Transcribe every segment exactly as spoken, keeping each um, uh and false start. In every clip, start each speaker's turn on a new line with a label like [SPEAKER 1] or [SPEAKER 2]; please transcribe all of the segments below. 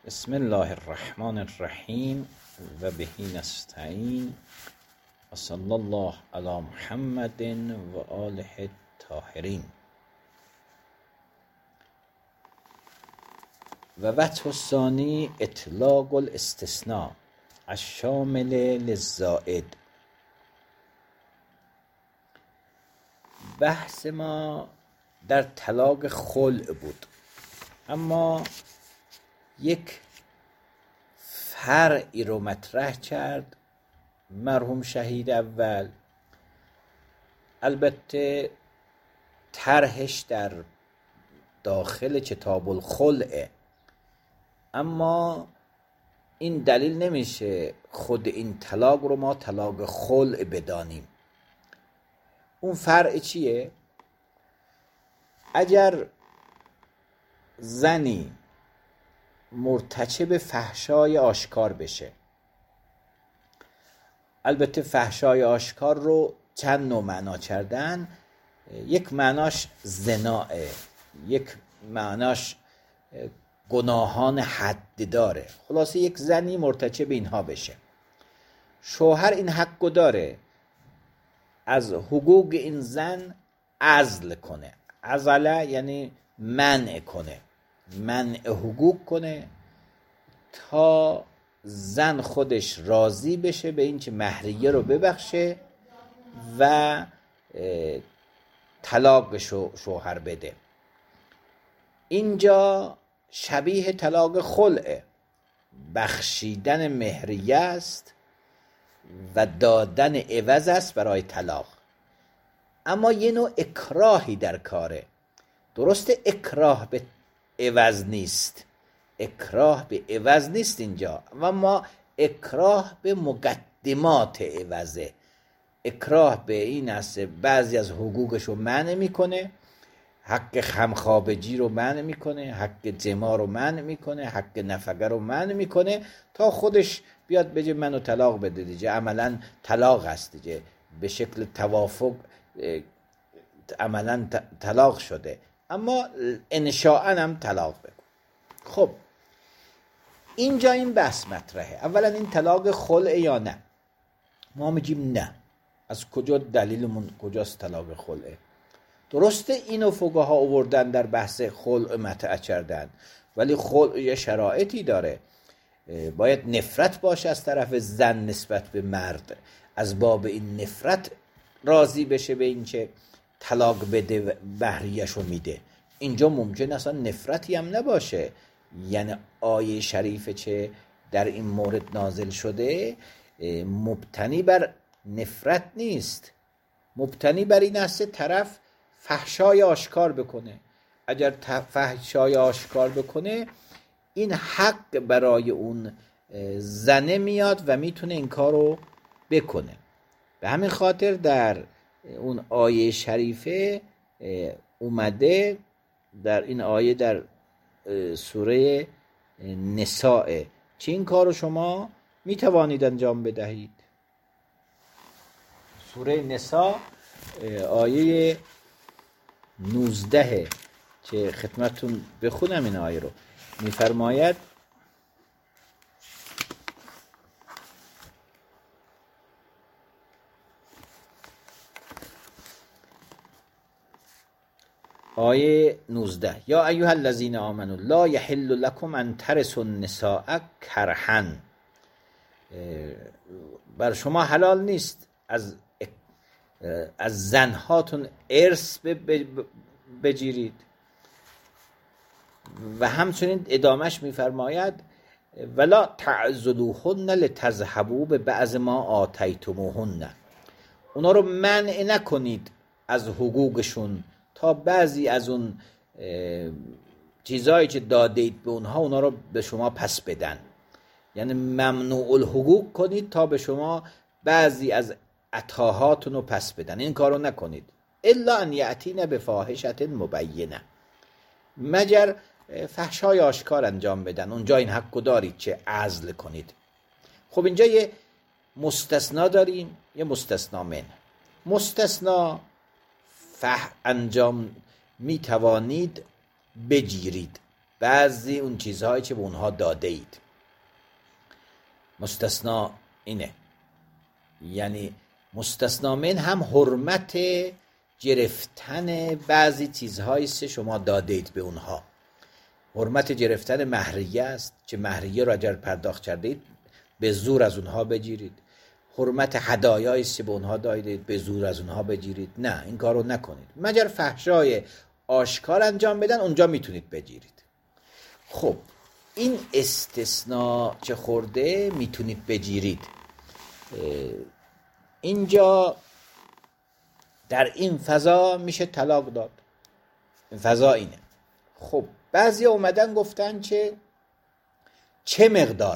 [SPEAKER 1] بسم الله الرحمن الرحیم و به نستعین و صلی الله علی محمد و آله الطاهرین. و وجه الثانی اطلاق الاستثناء الشامل للزائد. بحث ما در طلاق خلع بود، اما یک فرعی رو مطرح کرد مرحوم شهید اول. البته طرحش در داخل کتاب الخلع، اما این دلیل نمیشه خود این طلاق رو ما طلاق خلع بدانیم. اون فرع چیه؟ اگر زنی مرتکب فحشای آشکار بشه، البته فحشای آشکار رو چند نوع معنا کردن. یک معناش زناه، یک معناش گناهان حد داره. خلاصه یک زنی مرتکب اینها بشه، شوهر این حقو داره از حقوق این زن عزل کنه. عزله یعنی منع کنه، منع حقوق کنه تا زن خودش راضی بشه به این که مهریه رو ببخشه و طلاق شوهر بده. اینجا شبیه طلاق خلعه، بخشیدن مهریه است و دادن عوض است برای طلاق، اما یه نوع اکراهی در کاره. درست اکراه به عوض نیست، اکراه به عوض نیست اینجا، و ما اکراه به مقدمات عوضه. اکراه به این است بعضی از حقوقش رو منع میکنه، حق خمخابجی رو منع میکنه، حق جما رو منع میکنه، حق نفقه رو منع میکنه تا خودش بیاد بگه منو طلاق بده دیگه. عملا طلاق هست دیگه، به شکل توافق عملا طلاق شده، اما انشاءً هم طلاق بکن. خب اینجا این بحث مطرحه. اولا این طلاق خلع یا نه؟ ما میگیم نه. از کجا دلیلمون کجاست طلاق خلعه؟ درسته اینو فقها آوردن در بحث خلع مطرح کردن، ولی خلع یه شرایطی داره. باید نفرت باشه از طرف زن نسبت به مرد، از باب این نفرت راضی بشه به این که طلاق بده و مهریه‌شو میده. اینجا ممکن اصلا نفرتی هم نباشه، یعنی آیه شریفه چه در این مورد نازل شده مبتنی بر نفرت نیست، مبتنی بر این است طرف فحشای آشکار بکنه. اگر فحشای آشکار بکنه این حق برای اون زنه میاد و میتونه این کارو بکنه. به همین خاطر در اون آیه شریفه اومده، در این آیه در سوره نساء، چه این کارو شما میتوانید انجام بدهید. سوره نساء آیه نوزده که خدمتتون بخونم این آیه رو، میفرماید آیه نوزده: یا ایها الذین آمنوا لا یحل لکم ان ترثوا النساء کرها. بر شما حلال نیست از از زنهاتون ارث بگیرید. و همچنین ادامش میفرماید ولا تعضلوهن لتذهبوا ببعض ما آتیتموهن. اونا رو منع نکنید از حقوقشون تا بعضی از اون چیزایی که دادید به اونها اونا رو به شما پس بدن. یعنی ممنوع الحقوق کنید تا به شما بعضی از عطاهاتون رو پس بدن. این کارو نکنید. الا ان یأتین بفاحشة مبینه، مگر فحشای آشکار انجام بدن، اونجا این حقو دارید که عزل کنید. خب اینجا یه مستثنا داریم، یه مستثنا من. مستثنا فح انجام می توانید بگیرید، بعضی اون چیزهایی که به اونها داده اید. مستثنا اینه، یعنی مستثنا من هم حرمت گرفتن بعضی چیزهایی است شما داده اید به اونها. حرمت گرفتن مهریه است که مهریه را اگر پرداخت کرده اید به زور از اونها بگیرید. حرمت هدایایی است که به اونها دادید به زور از اونها بگیرید. نه، این کارو نکنید. مگر فحشای آشکار انجام بدن اونجا میتونید بگیرید. خب این استثناء چه خورده میتونید بگیرید. اینجا در این فضا میشه طلاق داد. این فضا اینه. خب بعضی اومدن گفتن که چه مقدار.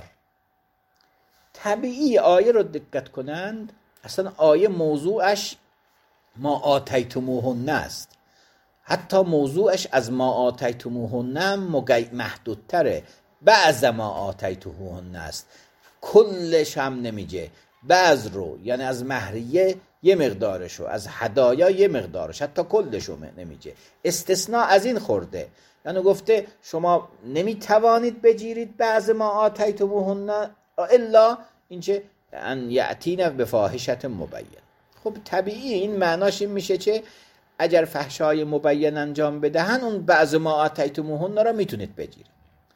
[SPEAKER 1] طبیعی آیه رو دقت کنند، اصلا آیه موضوعش ما آتیتموهن است. حتی موضوعش از ما آتیتموهن محدودتره. بعض ما آتیتموهن است، کلش هم نمیگه. بعض رو یعنی از مهریه یه مقدارشو، از هدایا یه مقدارش، حتی کلشو نمیگه. استثناء از این خورده، یعنی گفته شما نمیتوانید بگیرید بعض ما آتیتموهن الا اینچه ان یأتین بفاحشة مبین. خب طبیعی این معناش این میشه که اگر فحشای مبین انجام بدهن اون بعض ما آتیتموهن را میتونید بگیرید.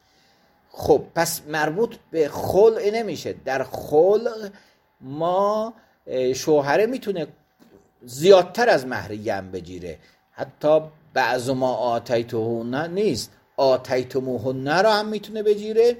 [SPEAKER 1] خب پس مربوط به خلع نمیشه. در خلع ما شوهره میتونه زیادتر از مهریه هم بگیره، حتی بعض ما آتیتموهن نیست، آتیتموهن را هم میتونه بگیره،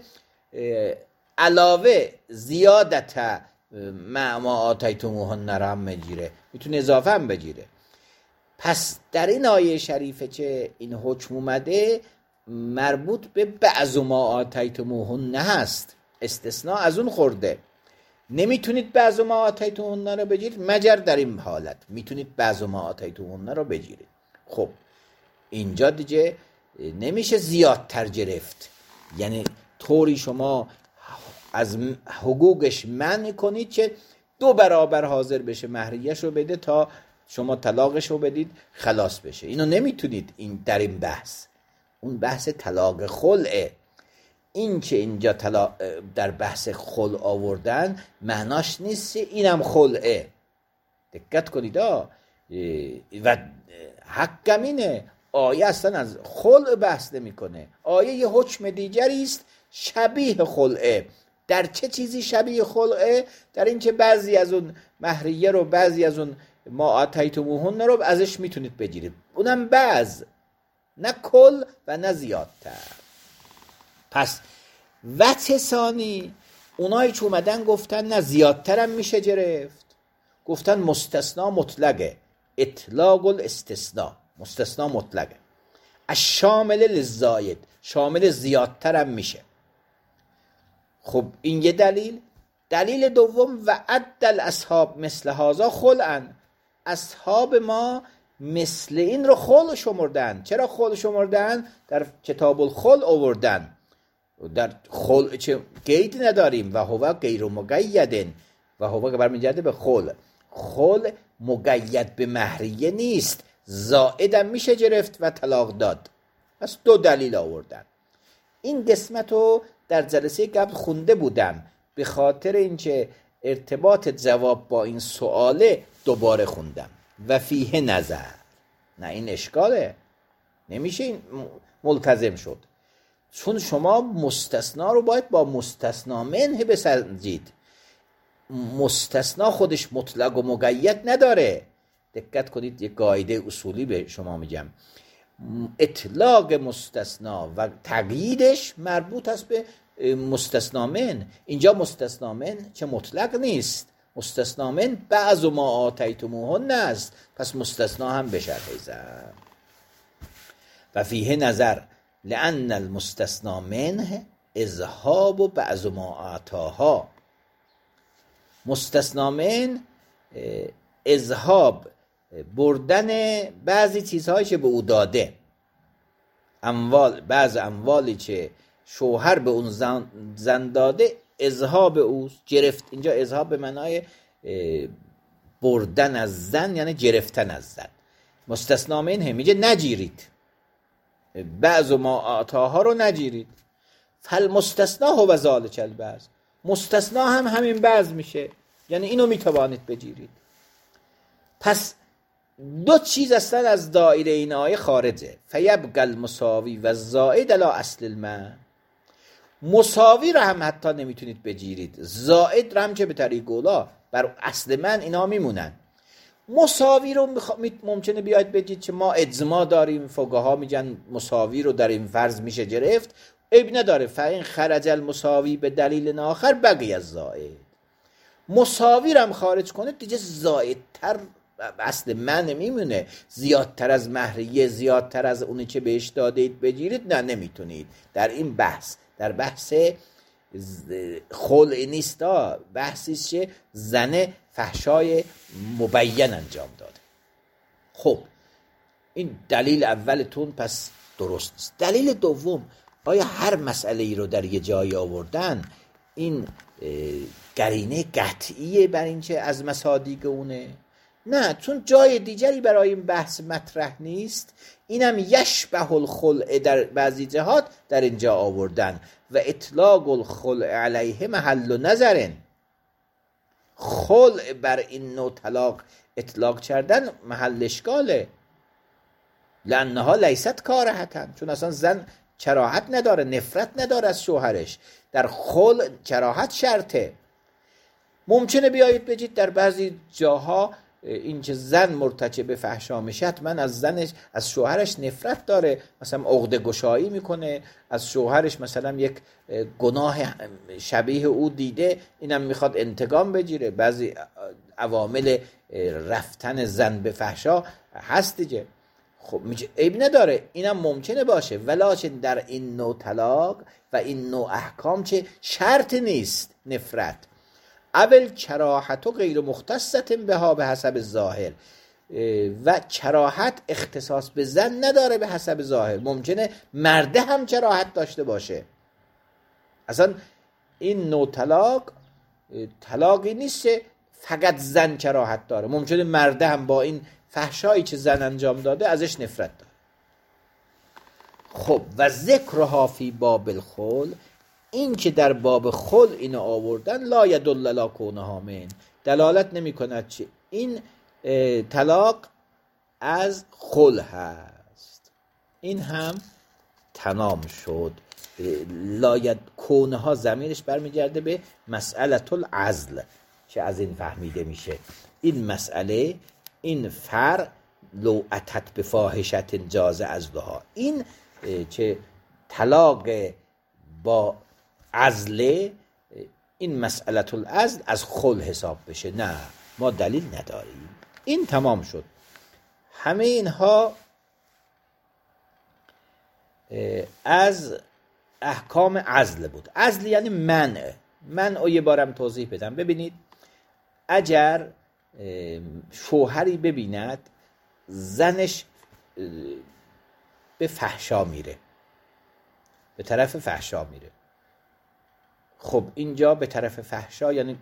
[SPEAKER 1] علاوه زیادت ما آتیتموهن را هم بگیره، میتونه اضافه هم بگیره. پس در این آیه شریفه که این حکم اومده مربوط به بعض ما آتیتموهن هست. استثناء از اون خورده. نمیتونید بعض ما آتیتموهن رو بگیرید مگر در این حالت میتونید بعض ما آتیتموهن رو بگیرید. خب اینجا دیگه نمیشه زیادتر گرفت، یعنی طوری شما از حقوقش منع کنید که دو برابر حاضر بشه مهریه‌شو بده تا شما طلاقش رو بدید خلاص بشه. اینو نمیتونید. این در این بحث، اون بحث طلاق خلعه. این که اینجا طلاق در بحث خلع آوردن معناش نیست اینم خلعه. دقت کنید ها. و حقم اینه آیه اصلا از خلع بحث نمیکنه. آیه یه حکم دیگری است شبیه خلعه. در چه چیزی شبیه خلعه؟ در این که بعضی از اون مهریه رو، بعضی از اون ما آتیتموهن رو ازش میتونید بگیرید، اونم بعض، نه کل و نه زیادتر. پس وجه ثانی اونایی که اومدن گفتن نه زیادتر هم میشه گرفت، گفتن مستثنا مطلقه، اطلاق الاستثناء، مستثنا مطلقه، الشامل للزاید، شامل زیادتر هم میشه. خب این یه دلیل. دلیل دوم و عدل اصحاب مثل هذا خلعا، اصحاب ما مثل این رو خلع شمردن. چرا خلع شمردن؟ در کتاب الخلع آوردن. در خلع چه قید نداریم. و هو غیر مقید، و هو که برمیگرده به خلع. خلع مقید به مهریه نیست، زائدم میشه گرفت و طلاق داد. پس دو دلیل آوردن. این قسمت رو در جلسه قبل خونده بودم، به خاطر اینکه ارتباط جواب با این سواله دوباره خوندم. و فیه نظر، نه این اشکاله، نمیشه این ملتزم شد. چون شما مستثنا رو باید با مستثنا منه بسنجید. مستثنا خودش مطلق و مقید نداره. دقت کنید، یک قاعده اصولی به شما میگم. اطلاق مستثنا و تقییدش مربوط است به مستثنا من. اینجا مستثنا من چه مطلق نیست، مستثنا من بعض ما آتیتموهن است، پس مستثنا هم بشرحه زن. و فیه نظر لأن المستثنا منه اذهاب و بعض ما آتاها. مستثنا من اذهاب، بردن بعضی چیزهایی که به او داده، اموال، بعض اموالی که شوهر به اون زن, زن داده، اذهاب او گرفت. اینجا اذهاب به معنای بردن از زن، یعنی گرفتن از زن. مستثنا منه میگه نگیرید، بعض ما آتاها رو نجیرید. فالمستثنا هو ذالک البعض، مستثنا هم همین بعض میشه، یعنی اینو میتوانید بجیرید. پس دو چیز اصلا از دایره این آیه خارجه. فیبقى المساوی و الزائد الی اصل المعنی. مساوی رو هم حتی نمیتونید بجیرید، زائد رو هم که به طریق اولا بر اصل من اینا میمونن. مساوی رو مخ... ممکنه بیاید بگید که ما اجماع داریم، فقها میگن مساوی رو در این فرض میشه گرفت، عیب نداره. فاین خرج المساوی به دلیل آخر بقی از زائد. مساوی رو هم خارج کنه دیگه زائدتر اصل من میمونه، زیادتر از مهریه، زیادتر از اونی که بهش دادید بگیرید، نه نمیتونید. در این بحث، در بحث خلع نیست، بحثیست که زن فحشای مبین انجام داده. خب این دلیل اولتون پس درست نیست. دلیل دوم، آیا هر مسئله ای رو در یه جایی آوردن این قرینه قطعیه بر این که از مصادیق اونه؟ نه، چون جای دیگری برای این بحث مطرح نیست. اینم یشبه الخلع در بعضی جهات در اینجا آوردن و اطلاق الخلع علیه محل نظرن. خلع بر این نوع طلاق اطلاق کردن محل اشکاله، لانها لیست کارهتا، چون اصلا زن کراهت نداره، نفرت نداره از شوهرش. در خلع کراهت شرطه. ممکنه بیایید بگید در بعضی جاها این که زن مرتکب فحشا میشه حتما از زنش، از شوهرش نفرت داره، مثلا عقده گشایی میکنه از شوهرش، مثلا یک گناه شبیه او دیده، اینم میخواد انتقام بگیره. بعضی عوامل رفتن زن به فحشا هست دیگه. خب میگه عیب نداره، اینم ممکنه باشه، ولکن در این نوع طلاق و این نوع احکام چه شرط نیست نفرت. اول کراهت و غیر مختصت بها به حسب ظاهر، و کراهت اختصاص به زن نداره به حسب ظاهر، ممکنه مرده هم کراهت داشته باشه. اصلا این نوع طلاق طلاقی نیست که فقط زن کراهت داره، ممکنه مرده هم با این فحشایی که زن انجام داده ازش نفرت داره. خب و ذکرها فی باب الخلع، این که در باب خلع اینو آوردن، لا یدل علی کونها من، دلالت نمی کند که این طلاق از خلع هست. این هم تمام شد. لا ید کونها ضمیرش برمیگرده به مسئله العزل که از این فهمیده میشه این مسئله، این فرع لو اتت به فاحشت جاز عزلها، این که طلاق با عزله، این مسئله العزل از خلع حساب بشه. نه، ما دلیل نداریم. این تمام شد. همه اینها از احکام عزل بود. عزل یعنی منع. منع یه بارم توضیح بدم. ببینید، اگر شوهری ببیند زنش به فحشا میره، به طرف فحشا میره، خب اینجا به طرف فحشا یعنی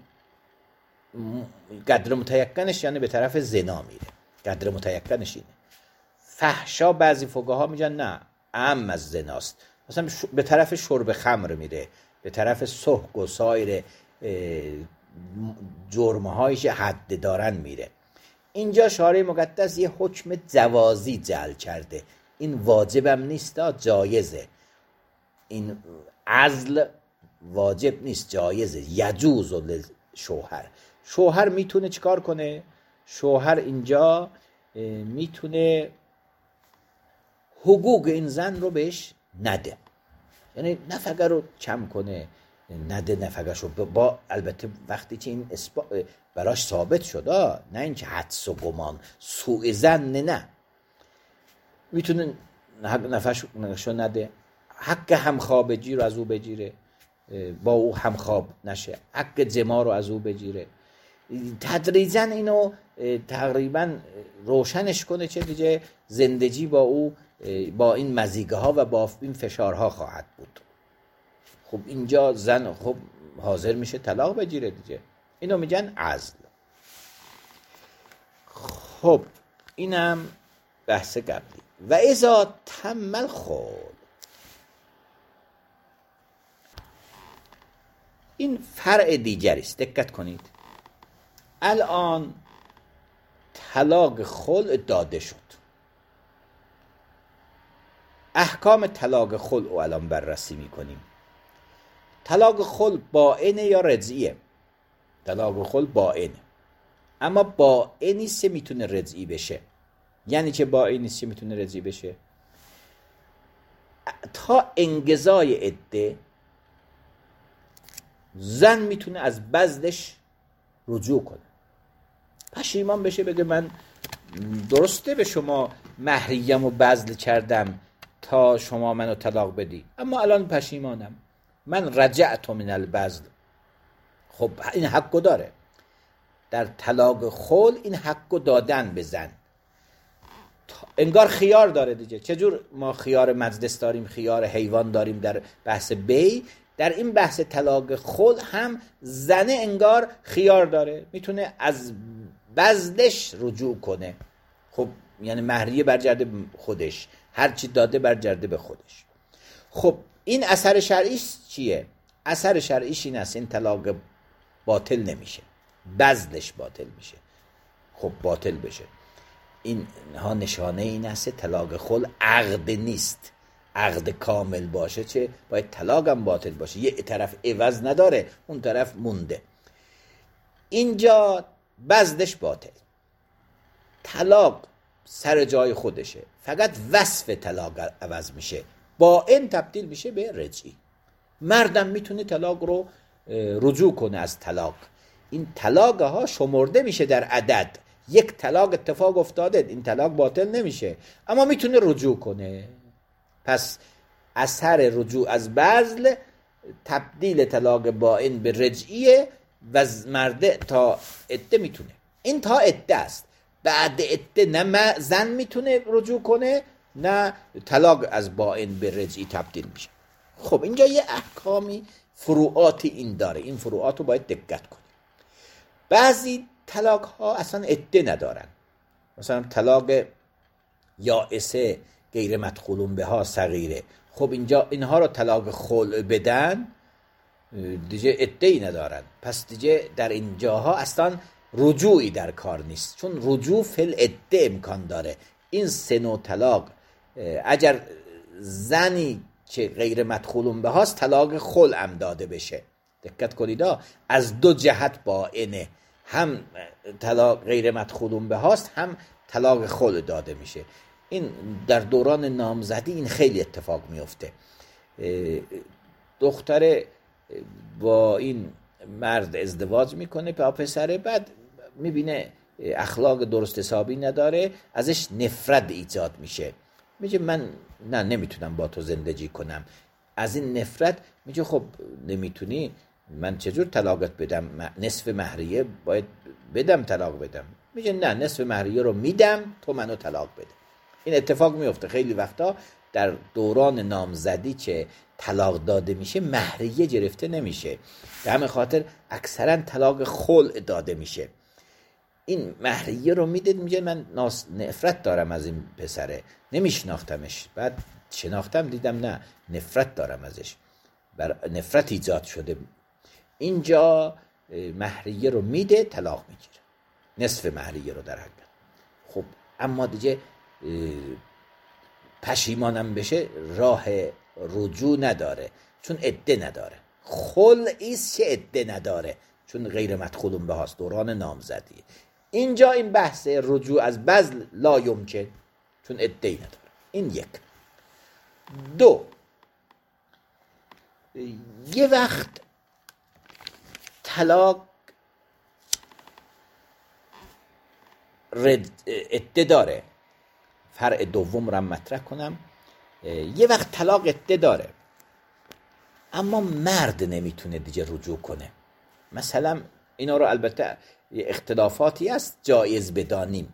[SPEAKER 1] قدر متیقنش یعنی به طرف زنا میره. قدر متیقنش اینه. فحشا بعضی فقها میگن نه، اعم از زناست. مثلا به طرف شرب خمر میره، به طرف سحق و سایر جرم‌هایی که حد دارن میره. اینجا شارع مقدس یه حکم جوازی جعل کرده. این واجبم نیست، جایزه. این عزل واجب نیست، جایزه. یجوز شوهر شوهر میتونه چیکار کنه؟ شوهر اینجا میتونه حقوق این زن رو بهش نده، یعنی نفقه رو کم کنه، نده نفقه شو، با البته وقتی که این براش ثابت شده، نه اینکه حدس و گمان، سوء ظن، نه، میتونه نفقه‌شو نده، حق همخوابگی رو از او بگیره، با او همخواب نشه، حق جما رو از او بگیره، تدریجاً اینو تقریباً روشنش کنه چه دیگه زندگی با او با این مزیگه ها و با این فشارها خواهد بود. خب اینجا زن خب حاضر میشه طلاق بگیره دیگه. اینو میگن عزل. خب اینم بحث قبلی. و اذا تم الخلع، این فرع دیگری است. دقت کنید، الان طلاق خلع داده شد، احکام طلاق خلع رو الان بررسی میکنیم. طلاق خلع بائنه یا رجعیه؟ طلاق خلع بائنه، اما بائن نیست میتونه رجعی بشه. یعنی چه بائن نیست میتونه رجعی بشه؟ تا انقضای عده زن میتونه از بذلش رجوع کنه، پشیمان بشه، بگه من درسته به شما مهریم و بذل کردم تا شما منو طلاق بدی، اما الان پشیمانم، من رجعت من البذل. خب این حقو داره. در طلاق خلع این حقو دادن به زن، انگار خیار داره دیگه. چجور ما خیار مجلس داریم، خیار حیوان داریم در بحث بی، در این بحث طلاق خلع هم زنه انگار خیار داره، میتونه از بذلش رجوع کنه. خب یعنی مهریه برگرده خودش، هرچی داده برگرده به خودش. خب این اثر شرعیش چیه؟ اثر شرعیش این است، این طلاق باطل نمیشه، بذلش باطل میشه. خب باطل بشه، این ها نشانه این است طلاق خلع عقد نیست. عقد کامل باشه چه باید طلاق هم باطل باشه، یه طرف عوض نداره، اون طرف مونده. اینجا بذلش باطل، طلاق سر جای خودشه، فقط وصف طلاق عوض میشه، بائن تبدیل میشه به رجعی. مردم میتونه طلاق رو رجوع کنه از طلاق. این طلاق ها شمرده میشه در عدد. یک طلاق اتفاق افتاده، این طلاق باطل نمیشه، اما میتونه رجوع کنه. پس اثر رجوع از بذل تبدیل طلاق بائن به رجعیه و مرده تا عده میتونه. این تا عده است، بعد عده نه زن میتونه رجوع کنه نه طلاق از بائن به رجعی تبدیل میشه. خب اینجا یه احکامی فروعاتی این داره، این فروعات رو باید دقت کنیم. بعضی طلاق ها اصلا عده ندارن، مثلا طلاق یائسه غیر مدخولون بها صغیره. خب اینجا اینها رو طلاق خلع بدن دیگه عده‌ای ندارن، پس دیگه در اینجاها اصلا رجوعی در کار نیست، چون رجوع فل عده امکان داره. این سه نوع طلاق اگر زنی که غیر مدخولون بهاست طلاق خلع هم داده بشه، دقت کنید از دو جهت بائنه، هم طلاق غیر مدخولون بهاست هم طلاق خلع داده میشه. این در دوران نامزدی این خیلی اتفاق میفته. دختر با این مرد ازدواج میکنه، با پسره، بعد میبینه اخلاق درست حسابی نداره، ازش نفرت ایجاد میشه، میگه من نه نمیتونم با تو زندگی کنم. از این نفرت میگه خب نمیتونی، من چجور طلاقت بدم؟ نصف مهریه باید بدم طلاق بدم. میگه نه، نصف مهریه رو میدم تو منو طلاق بده. این اتفاق میفته خیلی وقتا در دوران نامزدی که طلاق داده میشه مهریه گرفته نمیشه، به همین خاطر اکثرا طلاق خلع داده میشه. این مهریه رو میده، میگه من نفرت دارم از این پسره، نمیشناختمش، بعد شناختم دیدم نه نفرت دارم ازش، بر نفرت ایجاد شده. اینجا مهریه رو میده، طلاق میگیره، نصف مهریه رو در حق. خب اما دیگه پشیمانم بشه راه رجوع نداره، چون عده نداره. خلعیست که عده نداره، چون غیر مدخولون بهاست، دوران نامزدی. اینجا این بحث رجوع از بذل لا یمکن، چون عده‌ای نداره. این یک. دو، یه وقت طلاق عده داره، فرع دوم رو مطرح کنم. یه وقت طلاق عده داره اما مرد نمیتونه دیگه رجوع کنه. مثلا اینا رو البته اختلافاتی است، جایز بدانیم.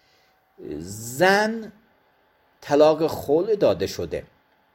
[SPEAKER 1] زن طلاق خلع داده شده،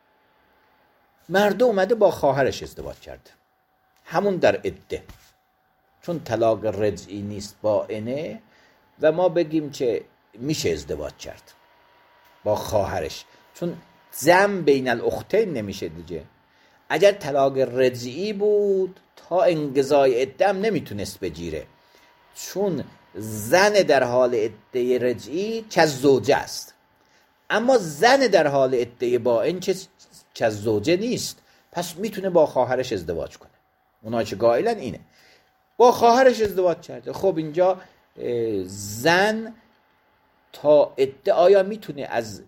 [SPEAKER 1] مرد اومده با خواهرش ازدواج کرده، همون در عده، چون طلاق رجعی نیست بائنه و ما بگیم که میشه ازدواج کرد. با خواهرش، چون زن بین الاختین نمیشه دیگه. اگر طلاق رجعی بود تا انقضای عده هم نمیتونست بگیره، چون زن در حال عده رجعی چه زوجه است، اما زن در حال عده باین چه زوجه نیست، پس میتونه با خواهرش ازدواج کنه. اونایی که قائلن اینه، با خواهرش ازدواج کرده. خب اینجا زن تا عده آیا میتونه از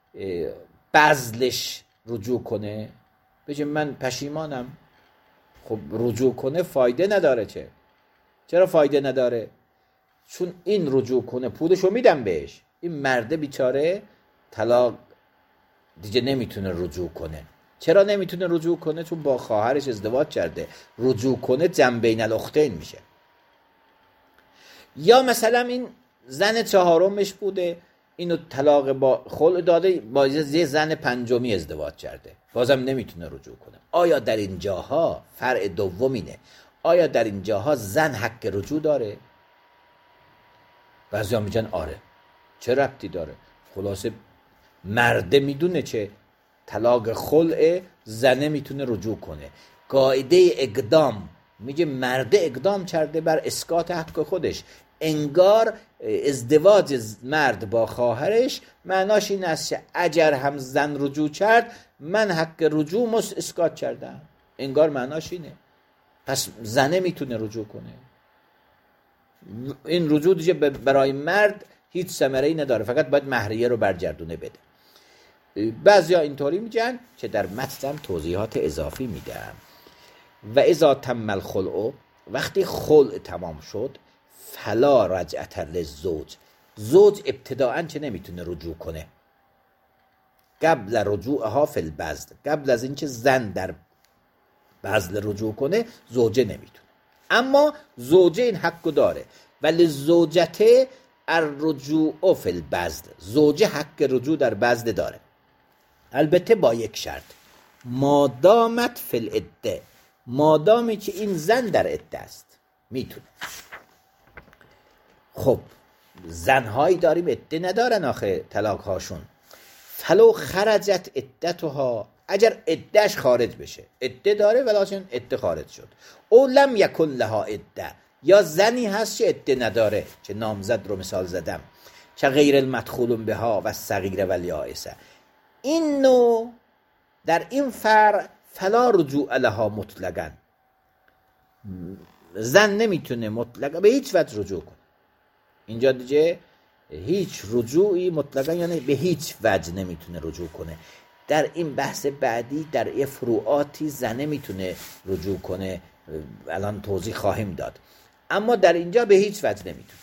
[SPEAKER 1] بذلش رجوع کنه؟ بگه من پشیمانم. خب رجوع کنه فایده نداره. چه؟ چرا فایده نداره؟ چون این رجوع کنه پولشو میدم بهش، این مرده بیچاره طلاق دیگه نمیتونه رجوع کنه. چرا نمیتونه رجوع کنه؟ چون با خواهرش ازدواج کرده. رجوع کنه جمع بین الاختین میشه. یا مثلا این زن چهارمش بوده، اینو طلاق با خلع داده، با یه زن پنجمی ازدواج کرده، بازم نمیتونه رجوع کنه. آیا در این جاها فرع دوم اینه، آیا در این جاها زن حق رجوع داره؟ بعضی ها میگن آره. چه ربطی داره؟ خلاصه مرده میدونه چه طلاق خلع، زنه میتونه رجوع کنه. قاعده اقدام میگه مرده اقدام کرده بر اسقاط حق خودش. انگار ازدواج مرد با خواهرش معناش این است که اگر هم زن رجوع کرد من حق رجوع مس اسقاط کردم. انگار معناش اینه. پس زنه میتونه رجوع کنه. این رجوع دیگه برای مرد هیچ ثمره‌ای نداره، فقط باید مهریه رو برگردونه بده. بعضیا اینطوری میگن که در متن توضیحات اضافی میدم. و اذا تم الخلع، وقتی خلع تمام شد، فلا رجعت للزوج، زوج ابتداءً چه نمیتونه رجوع کنه قبل رجوعها فی البذل، قبل از اینکه زن در بذل رجوع کنه زوجه نمیتونه. اما زوجه این حقو داره، ولی زوجته الرجوع فی البذل، زوجه حق رجوع در بذل داره، البته با یک شرط، مادامت فی العده، مادامی که این زن در عده است میتونه. خب زنهایی داریم عده ندارن آخه طلاق هاشون. فلو خرجت عدتها، اگر عدهش خارج بشه، عده داره ولیکن عده خارج شد. او لم یکن لها عده، یا زنی هست که عده نداره، که نامزد رو مثال زدم، که غیر المدخول بها و الصغیر و الیائسه، این نوع در این فرع فلا رجوع لها مطلقاً، زن نمیتونه مطلقاً به هیچ وجه رجوع کنه. اینجا دیگه هیچ رجوعی مطلقاً یعنی به هیچ وجه نمیتونه رجوع کنه. در این بحث بعدی در یه فروعاتی زنه میتونه رجوع کنه، الان توضیح خواهیم داد، اما در اینجا به هیچ وجه نمیتونه.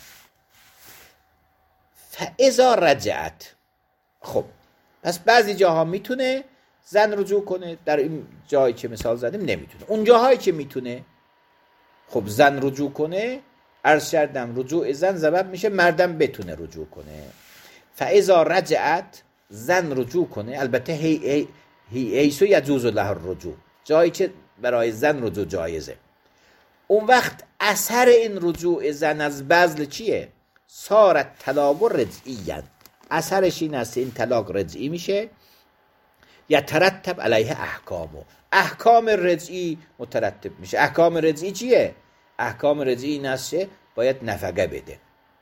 [SPEAKER 1] فاذا رجعت، خب پس بعضی جاها میتونه زن رجوع کنه، در این جایی که مثال زدیم نمیتونه. اون جاهایی که میتونه خب زن رجوع کنه، عرض کردم رجوع زن سبب میشه مردم بتونه رجوع کنه. فاذا رجعت، زن رجوع کنه، البته هی هی ایسو یجوز له الرجوع، جایی که برای زن رجوع جایزه. اون وقت اثر این رجوع زن از بذل چیه؟ صارت طلاق رجعیاً، اثرش این است این طلاق رجعی میشه. یترتب علیه احکامو، احکام رجعی مترتب میشه. احکام رجعی چیه؟ احکام رجعی این است که باید نفقه بده،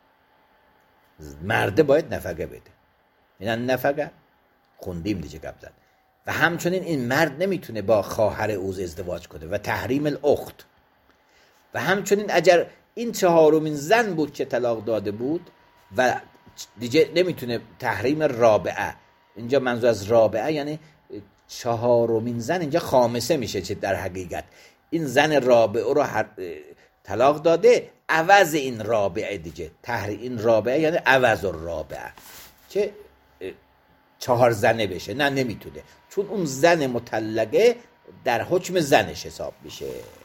[SPEAKER 1] مرده باید نفقه بده. این نفقه خوندیم دیگه قبلا. و همچنین این مرد نمیتونه با خواهر او ازدواج کنه و تحریم الاخت. و همچنین اگر این چهارمین زن بود که طلاق داده بود و دیگه نمیتونه تحریم رابعه، اینجا منظور از رابعه یعنی چهارمین زن، اینجا خامسه میشه چه در حقیقت این زن رابعه رو طلاق داده، عوض این رابعه دیگه، تحریم این رابعه یعنی عوض الرابعه، چه چهار زنه بشه. نه نمیتونه، چون اون زن مطلقه در حکم زنش حساب میشه.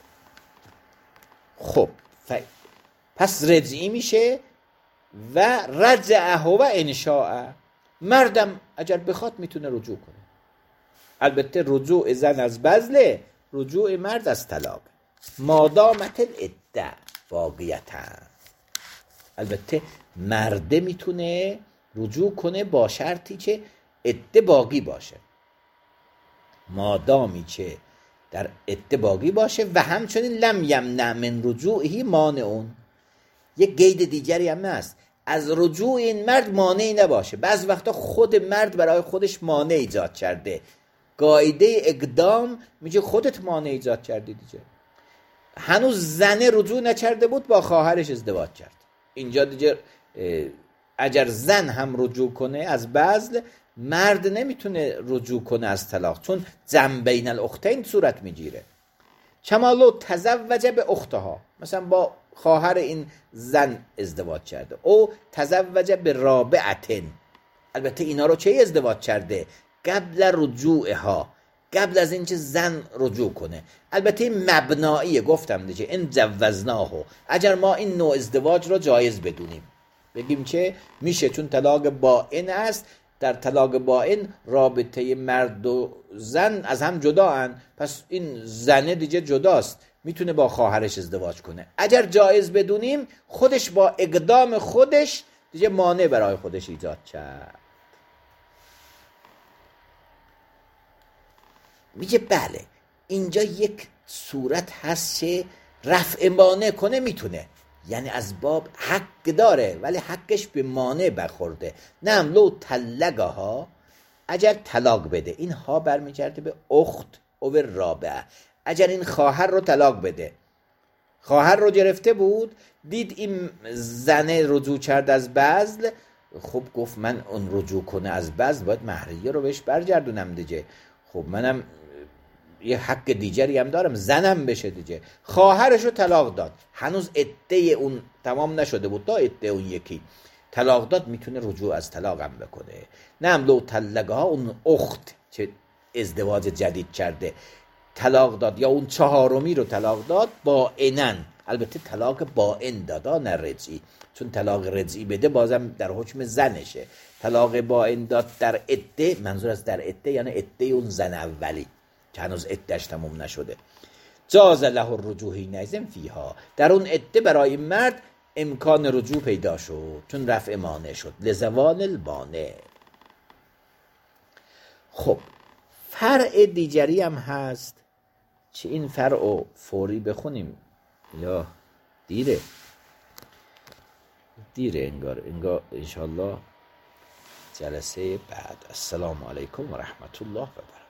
[SPEAKER 1] خب ف... پس رجعی میشه. و رجعه و انشاء، مردم اگر بخواد میتونه رجوع کنه. البته رجوع زن از بذله، رجوع مرد از طلاق، مادامت العده باقیتا. البته مرده میتونه رجوع کنه با شرطی که عده باقی باشه، مادامی که در عده باقی باشه و همچنین لم یمنع من رجوعه مانعون. یک قید دیگری هم هست، از رجوع این مرد مانعی نباشه. بعض وقتا خود مرد برای خودش مانع ایجاد کرده، قاعده اقدام میگه خودت مانع ایجاد کردی دیگه. هنوز زنه رجوع نکرده بود، با خواهرش ازدواج کرد. اینجا دیگه اگر زن هم رجوع کنه از بذل، مرد نمیتونه رجوع کنه از طلاق، چون جمع بین الاختین صورت میگیره. کمالو تزوج به اختها، مثلا با خواهر این زن ازدواج کرده، او تزوج به رابعتن. البته اینا رو چه ازدواج کرده؟ قبل رجوعها، قبل از اینکه زن رجوع کنه. البته مبناییه، گفتم دیگه این جوزناهو، اگر ما این نوع ازدواج رو جایز بدونیم، بگیم که میشه، چون طلاق باین است. در طلاق باین رابطه مرد و زن از هم جدا هن، پس این زنه دیگه جداست، میتونه با خواهرش ازدواج کنه. اگر جایز بدونیم، خودش با اقدام خودش دیگه مانع برای خودش ایجاد کرد. میگه بله، اینجا یک صورت هست که رفع مانع کنه میتونه، یعنی از باب حق داره ولی حقش به مانع برخورده. نه لو طلقها، اگر طلاق بده، این ها برمیگرده به اخت او رابعه. اگر این خواهر رو طلاق بده، خواهر رو گرفته بود، دید این زنه رجوع کرد از بذل، خب گفت من اون رجوع کنه از بذل، باید مهریه رو بهش برگردونم دیگه. خب منم یه حق دیگری هم دارم، زنم بشه دیگه. خواهرش رو طلاق داد، هنوز عده اون تمام نشده بود، تا عده اون یکی طلاق داد، میتونه رجوع از طلاق هم بکنه. نه لو طلقها، اون اخت که ازدواج جدید کرده طلاق داد، یا اون چهارمی رو طلاق داد باینن. البته طلاق باین دادا، نه رجعی، چون طلاق رجعی بده بازم در حکم زنشه. طلاق باین داد در عده، منظور از در عده یعنی عده اون زن اولی که هنوز عده‌اش تموم نشده. جاز له الرجوع حینئذ فیها، در اون عده برای مرد امکان رجوع پیدا شد، چون رفع مانع شد، لزوال المانع. خب فرع دیگری هم هست، چه این فرع رو فوری بخونیم یا دیره؟ دیره انگار انگار انشالله جلسه بعد. السلام علیکم و رحمت الله و برکاته.